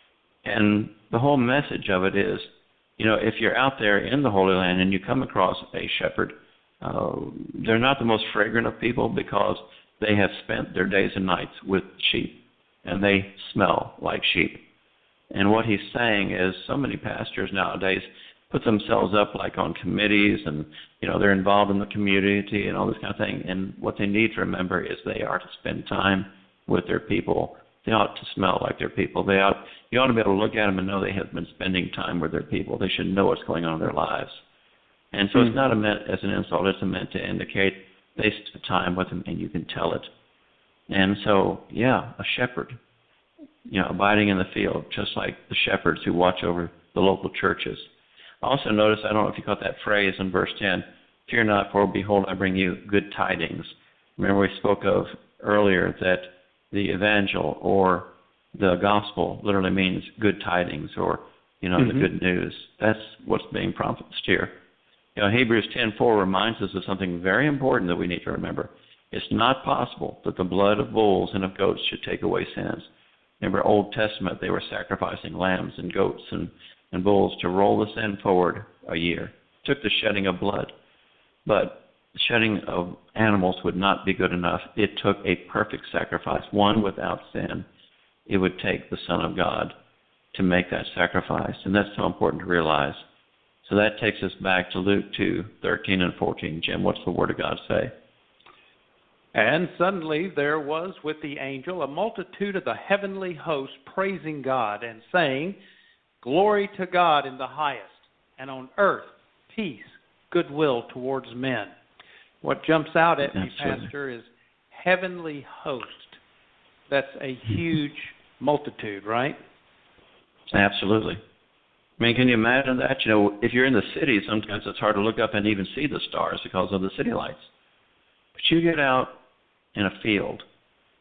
And the whole message of it is, you know, if you're out there in the Holy Land and you come across a shepherd, uh, they're not the most fragrant of people because they have spent their days and nights with sheep, and they smell like sheep. And what he's saying is so many pastors nowadays put themselves up like on committees and, you know, they're involved in the community and all this kind of thing. And what they need to remember is they are to spend time with their people. They ought to smell like their people. They ought, you ought to be able to look at them and know they have been spending time with their people. They should know what's going on in their lives. And so mm-hmm. it's not a meant as an insult. It's meant to indicate they spend time with them and you can tell it. And so, yeah, a shepherd, you know, abiding in the field, just like the shepherds who watch over the local churches. Also notice, I don't know if you caught that phrase in verse ten, Fear not, for behold, I bring you good tidings. Remember we spoke of earlier that the evangel or the gospel literally means good tidings or, you know, mm-hmm. the good news. That's what's being promised here. You know, Hebrews ten four reminds us of something very important that we need to remember. It's not possible that the blood of bulls and of goats should take away sins. Remember, Old Testament, they were sacrificing lambs and goats and and bulls to roll the sin forward a year. It took the shedding of blood. But the shedding of animals would not be good enough. It took a perfect sacrifice, one without sin. It would take the Son of God to make that sacrifice. And that's so important to realize. So that takes us back to Luke two, thirteen and fourteen. Jim, what's the Word of God say? And suddenly there was with the angel a multitude of the heavenly host praising God and saying, Glory to God in the highest, and on earth peace, goodwill towards men. What jumps out at me, Absolutely. Pastor, is heavenly host. That's a huge multitude, right? Absolutely. I mean, can you imagine that? You know, if you're in the city, sometimes it's hard to look up and even see the stars because of the city lights. But you get out in a field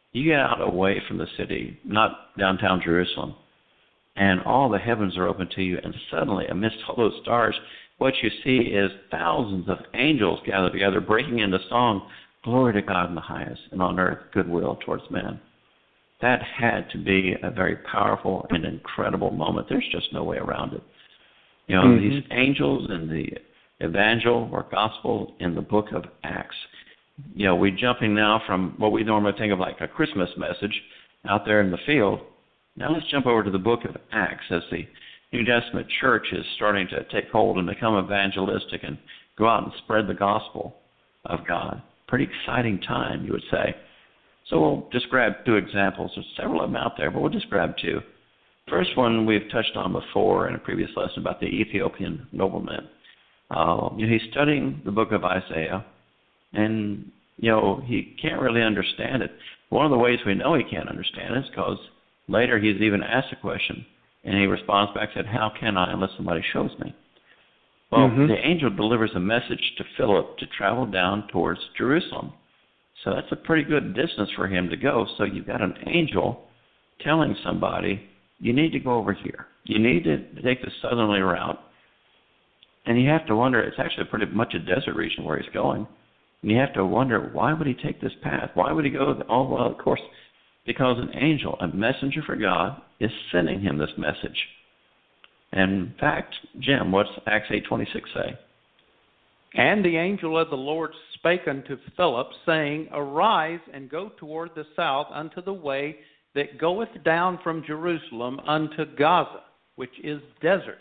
You get out away from the city, not downtown Jerusalem, and all the heavens are open to you, and suddenly, amidst all those stars, what you see is thousands of angels gathered together, breaking into song, "Glory to God in the highest, and on earth goodwill towards men." That had to be a very powerful and incredible moment. There's just no way around it. You know, mm-hmm. these angels in the evangel or gospel in the book of Acts. You know, we're jumping now from what we normally think of like a Christmas message out there in the field. Now let's jump over to the book of Acts as the New Testament church is starting to take hold and become evangelistic and go out and spread the gospel of God. Pretty exciting time, you would say. So we'll just grab two examples. There's several of them out there, but we'll just grab two. First one we've touched on before in a previous lesson about the Ethiopian nobleman. Uh, you know, he's studying the book of Isaiah, and, you know, he can't really understand it. One of the ways we know he can't understand it is because later he's even asked a question, and he responds back and said, "How can I unless somebody shows me?" Well, mm-hmm. the angel delivers a message to Philip to travel down towards Jerusalem. So that's a pretty good distance for him to go. So you've got an angel telling somebody, you need to go over here. You need to take the southerly route. And you have to wonder, it's actually pretty much a desert region where he's going. And you have to wonder, why would he take this path? Why would he go? Oh, well, of course, because an angel, a messenger for God, is sending him this message. And in fact, Jim, what's Acts eight twenty-six say? "And the angel of the Lord spake unto Philip, saying, Arise and go toward the south unto the way that goeth down from Jerusalem unto Gaza, which is desert."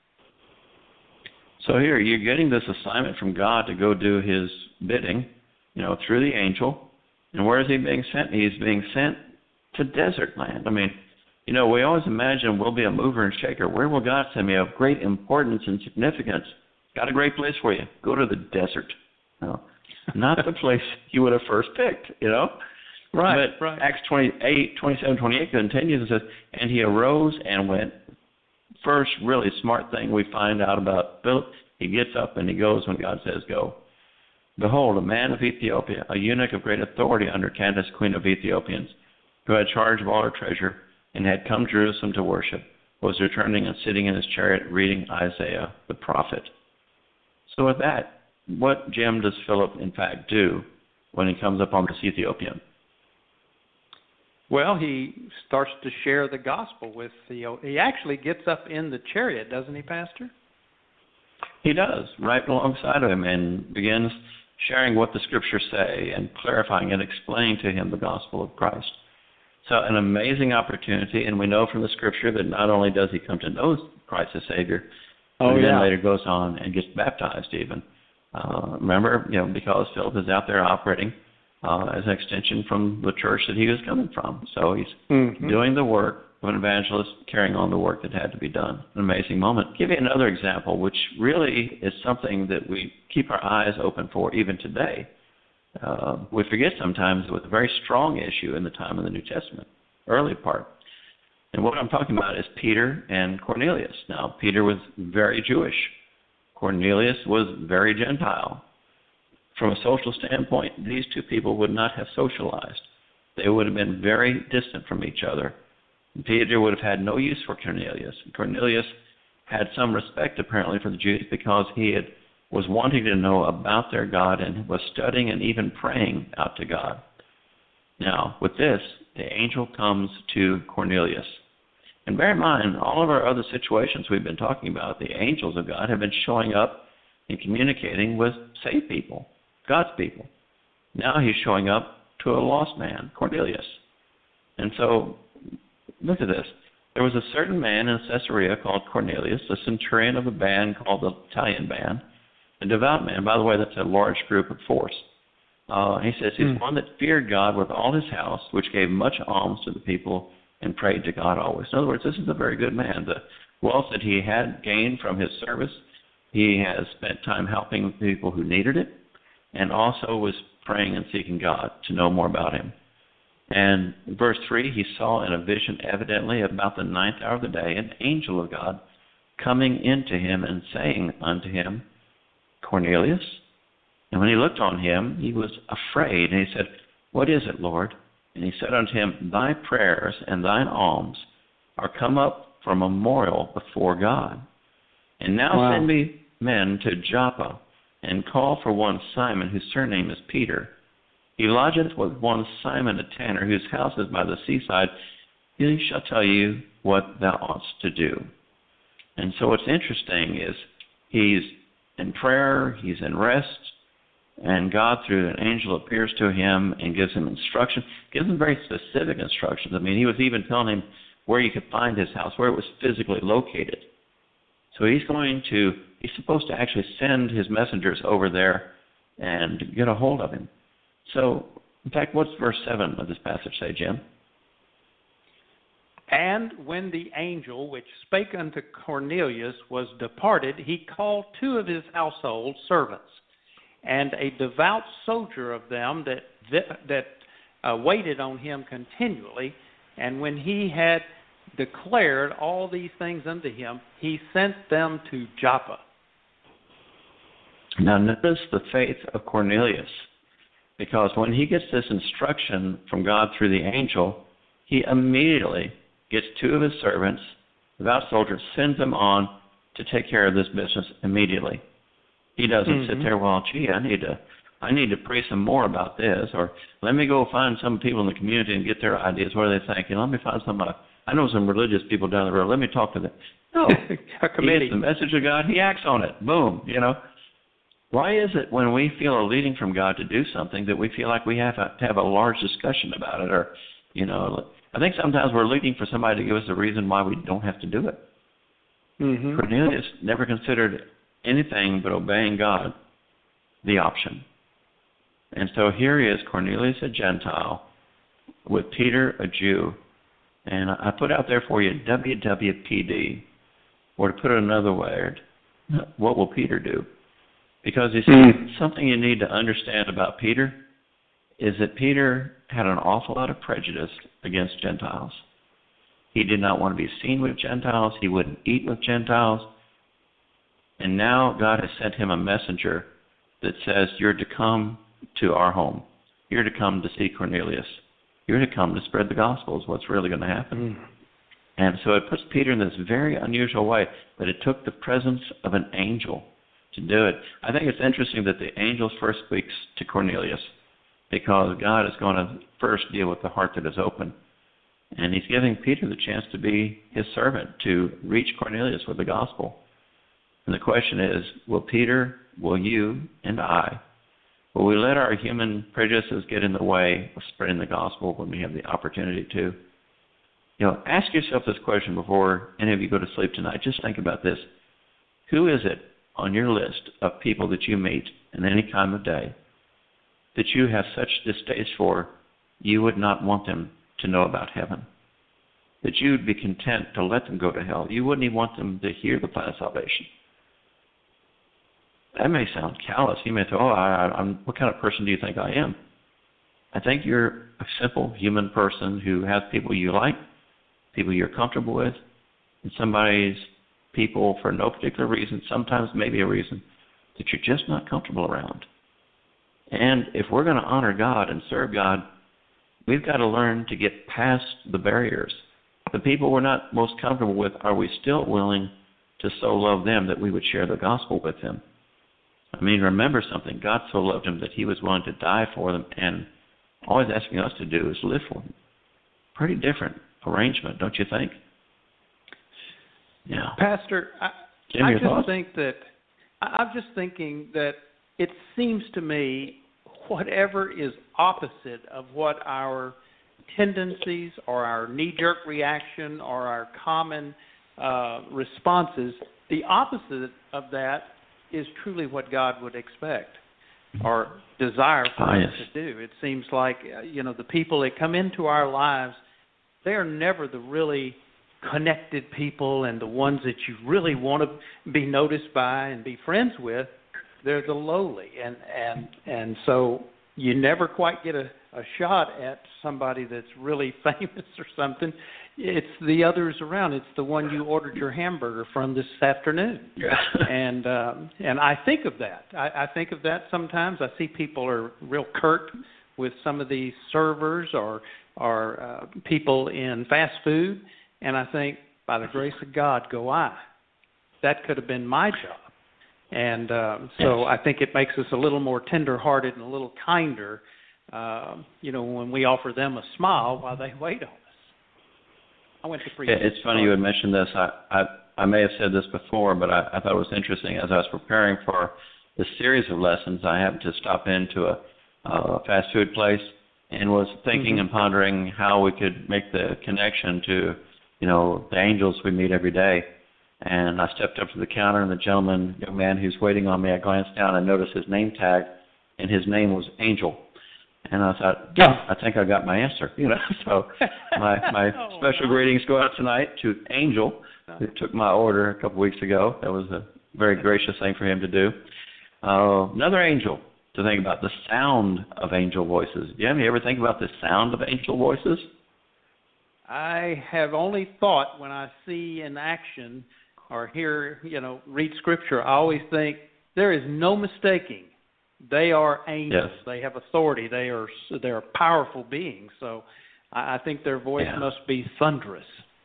So here, you're getting this assignment from God to go do his bidding, you know, through the angel. And where is he being sent? He's being sent to desert land. I mean, you know, we always imagine we'll be a mover and shaker. Where will God send me? Of great importance and significance. Got a great place for you. Go to the desert. No, not the place you would have first picked, you know? Right, but right. Acts twenty-eight, twenty-seven, twenty-eight continues and says, "And he arose and went." First really smart thing we find out about Philip, he gets up and he goes when God says go. "Behold, a man of Ethiopia, a eunuch of great authority under Candace, queen of Ethiopians, who had charge of all her treasure, and had come to Jerusalem to worship, was returning and sitting in his chariot reading Isaiah the prophet." So with that, what, Jim, does Philip in fact do when he comes up on this Ethiopian? Well, he starts to share the gospel with the. He actually gets up in the chariot, doesn't he, Pastor? He does, right alongside of him, and begins sharing what the scriptures say and clarifying and explaining to him the gospel of Christ. So an amazing opportunity, and we know from the scripture that not only does he come to know Christ as Savior, oh, but yeah. then later goes on and gets baptized even. Uh, remember, you know, because Philip is out there operating uh, as an extension from the church that he was coming from. So he's mm-hmm. doing the work of an evangelist, carrying on the work that had to be done. An amazing moment. I'll give you another example, which really is something that we keep our eyes open for even today. Uh, we forget sometimes it was a very strong issue in the time of the New Testament, early part. And what I'm talking about is Peter and Cornelius. Now, Peter was very Jewish. Cornelius was very Gentile. From a social standpoint, these two people would not have socialized. They would have been very distant from each other. Peter would have had no use for Cornelius. Cornelius had some respect, apparently, for the Jews because he had, was wanting to know about their God and was studying and even praying out to God. Now, with this, the angel comes to Cornelius. And bear in mind, all of our other situations we've been talking about, the angels of God have been showing up and communicating with saved people, God's people. Now he's showing up to a lost man, Cornelius. And so, look at this. There was a certain man in Caesarea called Cornelius, a centurion of a band called the Italian band, a devout man. By the way, that's a large group of force. Uh, he says he's mm. one that feared God with all his house, which gave much alms to the people and prayed to God always. In other words, this is a very good man. The wealth that he had gained from his service, he has spent time helping people who needed it, and also was praying and seeking God to know more about him. And in verse three, he saw in a vision, evidently about the ninth hour of the day, an angel of God coming into him and saying unto him, Cornelius. And when he looked on him, he was afraid, and he said, What is it, Lord? And he said unto him, Thy prayers and thine alms are come up for a memorial before God. And now wow. send me men to Joppa, and call for one Simon, whose surname is Peter. He lodgeth with one Simon a tanner, whose house is by the seaside. He shall tell you what thou oughtest to do. And so what's interesting is he's in prayer, he's in rest, and God, through an angel, appears to him and gives him instruction, gives him very specific instructions. I mean, he was even telling him where you could find his house, where it was physically located. So he's going to, he's supposed to actually send his messengers over there and get a hold of him. So, in fact, what's verse seven of this passage say, Jim? And when the angel which spake unto Cornelius was departed, he called two of his household servants, and a devout soldier of them that that uh, waited on him continually. And when he had declared all these things unto him, he sent them to Joppa. Now notice the faith of Cornelius, because when he gets this instruction from God through the angel, he immediately gets two of his servants, devout soldiers, sends them on to take care of this business immediately. He doesn't mm-hmm. sit there, well, gee, I need to I need to pray some more about this, or let me go find some people in the community and get their ideas. What are they thinking? Let me find some, uh, I know some religious people down the road. Let me talk to them. No, a committee. He gets the message of God. He acts on it. Boom, you know. Why is it when we feel a leading from God to do something that we feel like we have to have a large discussion about it? Or, you know, I think sometimes we're leading for somebody to give us a reason why we don't have to do it. Mm-hmm. Cornelius never considered anything but obeying God the option. And so here he is, Cornelius, a Gentile, with Peter, a Jew. And I put out there for you W W P D, or to put it another way, what will Peter do? Because you see, mm. something you need to understand about Peter is that Peter had an awful lot of prejudice against Gentiles. He did not want to be seen with Gentiles. He wouldn't eat with Gentiles. And now God has sent him a messenger that says, you're to come to our home. You're to come to see Cornelius. You're to come to spread the gospel is what's really going to happen. Mm. And so it puts Peter in this very unusual way, but it took the presence of an angel to do it. I think it's interesting that the angel first speaks to Cornelius, because God is going to first deal with the heart that is open. And he's giving Peter the chance to be his servant, to reach Cornelius with the gospel. And the question is, will Peter, will you, and I, will we let our human prejudices get in the way of spreading the gospel when we have the opportunity to? You know, ask yourself this question before any of you go to sleep tonight. Just think about this. Who is it on your list of people that you meet in any time of day that you have such distaste for, you would not want them to know about heaven? That you would be content to let them go to hell. You wouldn't even want them to hear the plan of salvation. That may sound callous. You may think, oh, I, I'm, what kind of person do you think I am? I think you're a simple human person who has people you like, people you're comfortable with, and somebody's people for no particular reason, sometimes maybe a reason, that you're just not comfortable around. And if we're going to honor God and serve God, we've got to learn to get past the barriers. The people we're not most comfortable with, are we still willing to so love them that we would share the gospel with them? I mean, remember something. God so loved them that he was willing to die for them, and all he's asking us to do is live for them. Pretty different arrangement, don't you think? Yeah. Pastor, I, Jim, I your just thoughts? think that, I'm just thinking that it seems to me whatever is opposite of what our tendencies or our knee-jerk reaction or our common uh, responses, the opposite of that is truly what God would expect or desire for oh, us yes. to do. It seems like, uh, you know, the people that come into our lives, they are never the really connected people and the ones that you really want to be noticed by and be friends with. They're the lowly. And, and, and so you never quite get a, a shot at somebody that's really famous or something. It's the others around. It's the one you ordered your hamburger from this afternoon. Yeah. and um, and I think of that. I, I think of that sometimes. I see people are real curt with some of these servers or, or uh, people in fast food, and I think, by the grace of God, go I. That could have been my job. And um, so I think it makes us a little more tender-hearted and a little kinder, uh, you know, when we offer them a smile while they wait on us. I went to preach. It's funny you would mention this. I, I, I may have said this before, but I, I thought it was interesting. As I was preparing for this series of lessons, I happened to stop into a, a fast food place and was thinking mm-hmm. and pondering how we could make the connection to, you know, the angels we meet every day. And I stepped up to the counter, and the gentleman, young man who's waiting on me, I glanced down and noticed his name tag, and his name was Angel. And I thought, yeah, I think I got my answer, you know. So my my oh, special wow. greetings go out tonight to Angel, who took my order a couple weeks ago. That was a very gracious thing for him to do. Uh, another angel to think about, the sound of angel voices. Jim, you ever think about the sound of angel voices? I have only thought when I see in action or hear, you know, read Scripture, I always think there is no mistaking. They are angels. Yes. They have authority. They are they are powerful beings. So I, I think their voice yeah. must be thunderous.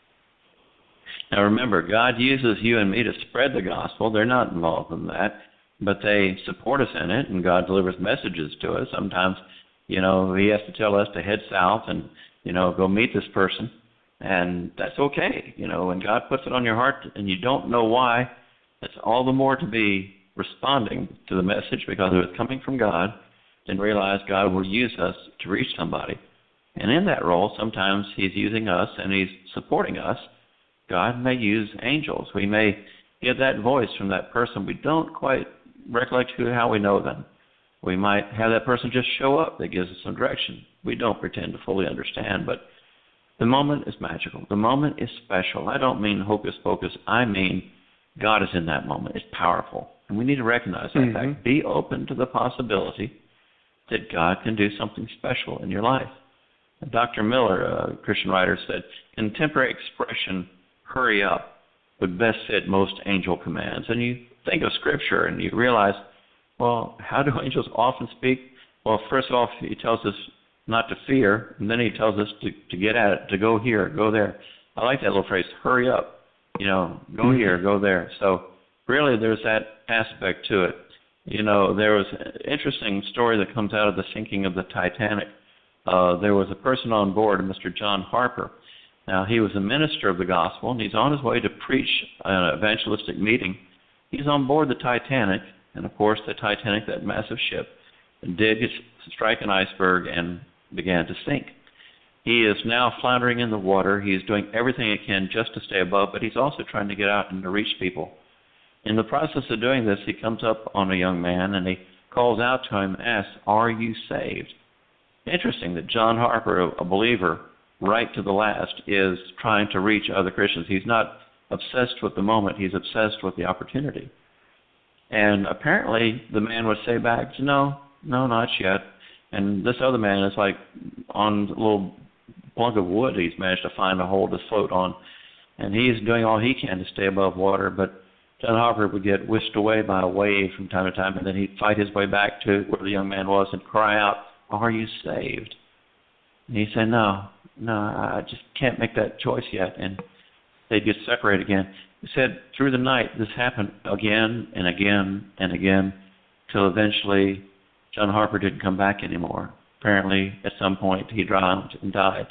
Now remember, God uses you and me to spread the gospel. They're not involved in that, but they support us in it, and God delivers messages to us. Sometimes, you know, He has to tell us to head south and, you know, go meet this person. And that's okay, you know, when God puts it on your heart and you don't know why, it's all the more to be responding to the message because if it's coming from God, then realize God will use us to reach somebody. And in that role, sometimes He's using us and He's supporting us. God may use angels. We may get that voice from that person. We don't quite recollect who, how we know them. We might have that person just show up that gives us some direction. We don't pretend to fully understand, but the moment is magical. The moment is special. I don't mean hocus pocus. I mean God is in that moment. It's powerful. And we need to recognize that mm-hmm. fact. Be open to the possibility that God can do something special in your life. And Doctor Miller, a Christian writer, said, contemporary expression, hurry up, would best fit most angel commands. And you think of Scripture and you realize, well, how do angels often speak? Well, first off, He tells us not to fear, and then He tells us to, to get at it, to go here, go there. I like that little phrase, hurry up, you know, go mm-hmm. here, go there. So really there's that aspect to it. You know, there was an interesting story that comes out of the sinking of the Titanic. Uh, there was a person on board, Mister John Harper. Now, he was a minister of the gospel, and he's on his way to preach an evangelistic meeting. He's on board the Titanic, and of course the Titanic, that massive ship, did strike an iceberg and began to sink. He is now floundering in the water. He is doing everything he can just to stay above, but he's also trying to get out and to reach people. In the process of doing this, he comes up on a young man, and he calls out to him and asks, are you saved? Interesting that John Harper, a believer, right to the last, is trying to reach other Christians. He's not obsessed with the moment. He's obsessed with the opportunity. And apparently the man would say back, no, no, not yet. And this other man is like on a little plug of wood he's managed to find a hole to float on. And he's doing all he can to stay above water, but John Harper would get whisked away by a wave from time to time, and then he'd fight his way back to where the young man was and cry out, are you saved? And he'd say, no, no, I just can't make that choice yet. And they'd get separated again. He said through the night this happened again and again and again till eventually John Harper didn't come back anymore. Apparently, at some point, he drowned and died.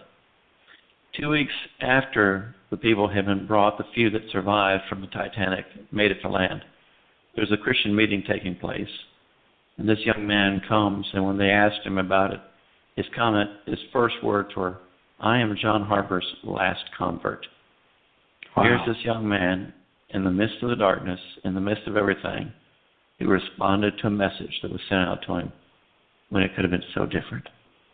Two weeks after the people had been brought, the few that survived from the Titanic made it to land. There's a Christian meeting taking place. And this young man comes, and when they asked him about it, his comment, his first words were, I am John Harper's last convert. Wow. Here's this young man in the midst of the darkness, in the midst of everything, who responded to a message that was sent out to him when it could have been so different.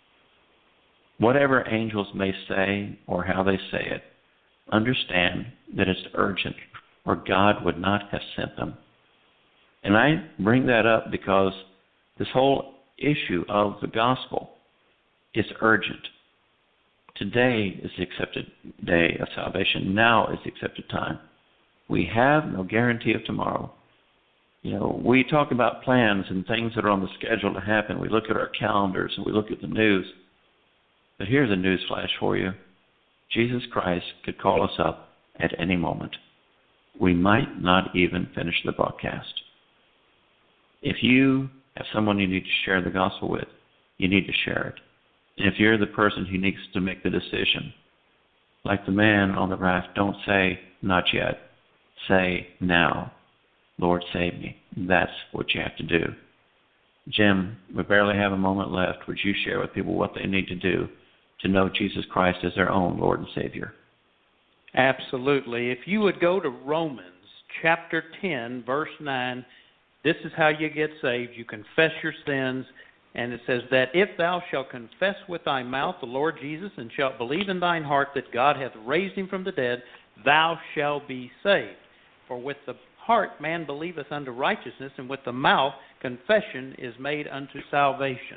Whatever angels may say or how they say it, understand that it's urgent, or God would not have sent them. And I bring that up because this whole issue of the gospel is urgent. Today is the accepted day of salvation. Now is the accepted time. We have no guarantee of tomorrow. You know, we talk about plans and things that are on the schedule to happen. We look at our calendars and we look at the news. But here's a news flash for you. Jesus Christ could call us up at any moment. We might not even finish the broadcast. If you have someone you need to share the gospel with, you need to share it. And if you're the person who needs to make the decision, like the man on the raft, don't say, not yet. Say, now. Lord, save me. That's what you have to do. Jim, we barely have a moment left. Would you share with people what they need to do to know Jesus Christ as their own Lord and Savior? Absolutely. If you would go to Romans chapter ten, verse nine, this is how you get saved. You confess your sins, and it says that if thou shalt confess with thy mouth the Lord Jesus, and shalt believe in thine heart that God hath raised him from the dead, thou shalt be saved. For with the heart man believeth unto righteousness, and with the mouth confession is made unto salvation.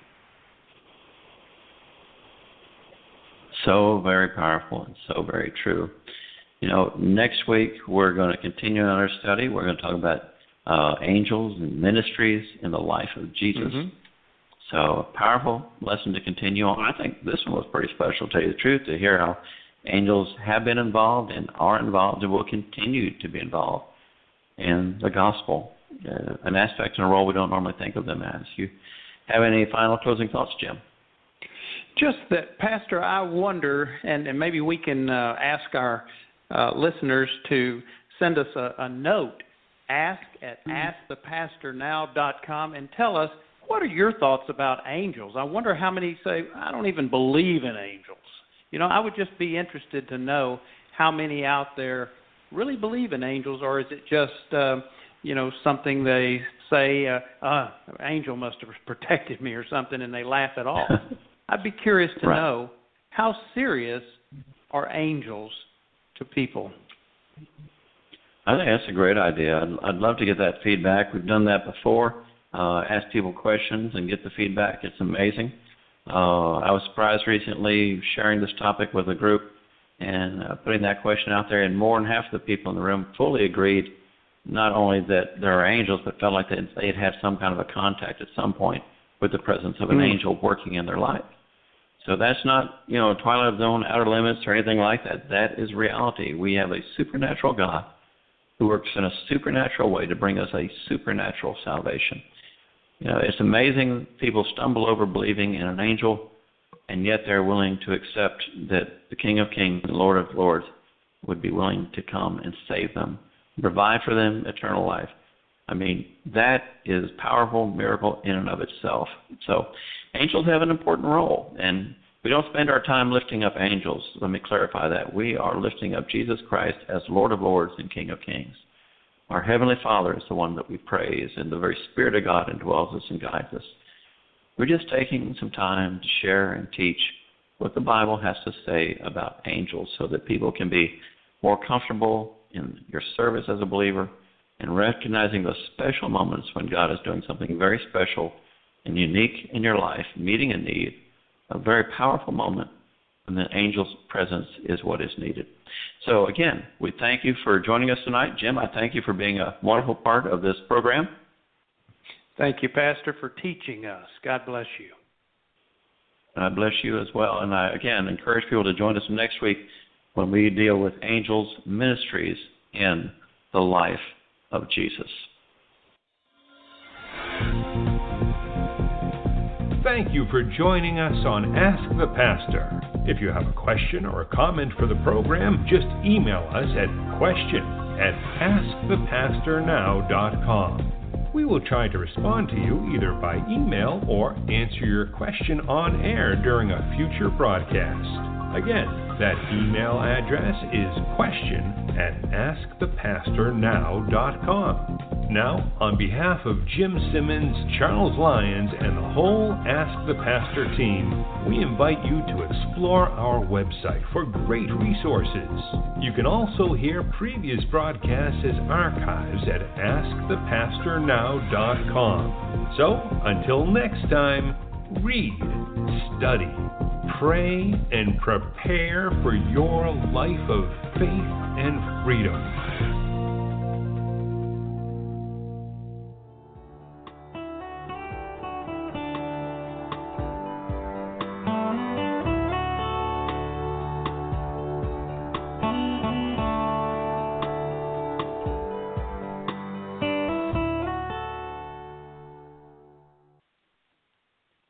So very powerful and so very true. You know, next week we're going to continue on our study. We're going to talk about uh, angels and ministries in the life of Jesus. Mm-hmm. So a powerful lesson to continue on. I think this one was pretty special, to tell you the truth, to hear how angels have been involved and are involved and will continue to be involved in the gospel, uh, an aspect and a role we don't normally think of them as. You have any final closing thoughts, Jim? Just that, Pastor, I wonder, and, and maybe we can uh, ask our uh, listeners to send us a, a note, ask at ask the pastor now dot com, and tell us, what are your thoughts about angels? I wonder how many say, I don't even believe in angels. You know, I would just be interested to know how many out there really believe in angels, or is it just, uh, you know, something they say, uh, uh, an angel must have protected me or something, and they laugh it off. I'd be curious to right. know, how serious are angels to people? I think that's a great idea. I'd, I'd love to get that feedback. We've done that before, uh, ask people questions and get the feedback. It's amazing. Uh, I was surprised recently sharing this topic with a group and uh, putting that question out there, and more than half of the people in the room fully agreed not only that there are angels, but felt like they had had some kind of a contact at some point with the presence of an mm. angel working in their life. So that's not, you know, Twilight Zone, Outer Limits, or anything like that. That is reality. We have a supernatural God who works in a supernatural way to bring us a supernatural salvation. You know, it's amazing people stumble over believing in an angel, and yet they're willing to accept that the King of Kings and Lord of Lords would be willing to come and save them, provide for them eternal life. I mean, that is a powerful miracle in and of itself. So angels have an important role, and we don't spend our time lifting up angels. Let me clarify that. We are lifting up Jesus Christ as Lord of Lords and King of Kings. Our Heavenly Father is the one that we praise, and the very Spirit of God indwells us and guides us. We're just taking some time to share and teach what the Bible has to say about angels so that people can be more comfortable in your service as a believer and recognizing those special moments when God is doing something very special and unique in your life, meeting a need, a very powerful moment when the angel's presence is what is needed. So again, we thank you for joining us tonight. Jim, I thank you for being a wonderful part of this program. Thank you, Pastor, for teaching us. God bless you. God bless you as well. And I, again, encourage people to join us next week when we deal with angels' ministries in the life of Jesus. Thank you for joining us on Ask the Pastor. If you have a question or a comment for the program, just email us at question at ask the pastor now dot com. We will try to respond to you either by email or answer your question on air during a future broadcast. Again, that email address is question at ask the pastor now dot com. Now, on behalf of Jim Simmons, Charles Lyons, and the whole Ask the Pastor team, we invite you to explore our website for great resources. You can also hear previous broadcasts as archives at ask the pastor now dot com. So, until next time, read, study, pray, and prepare for your life of faith and freedom.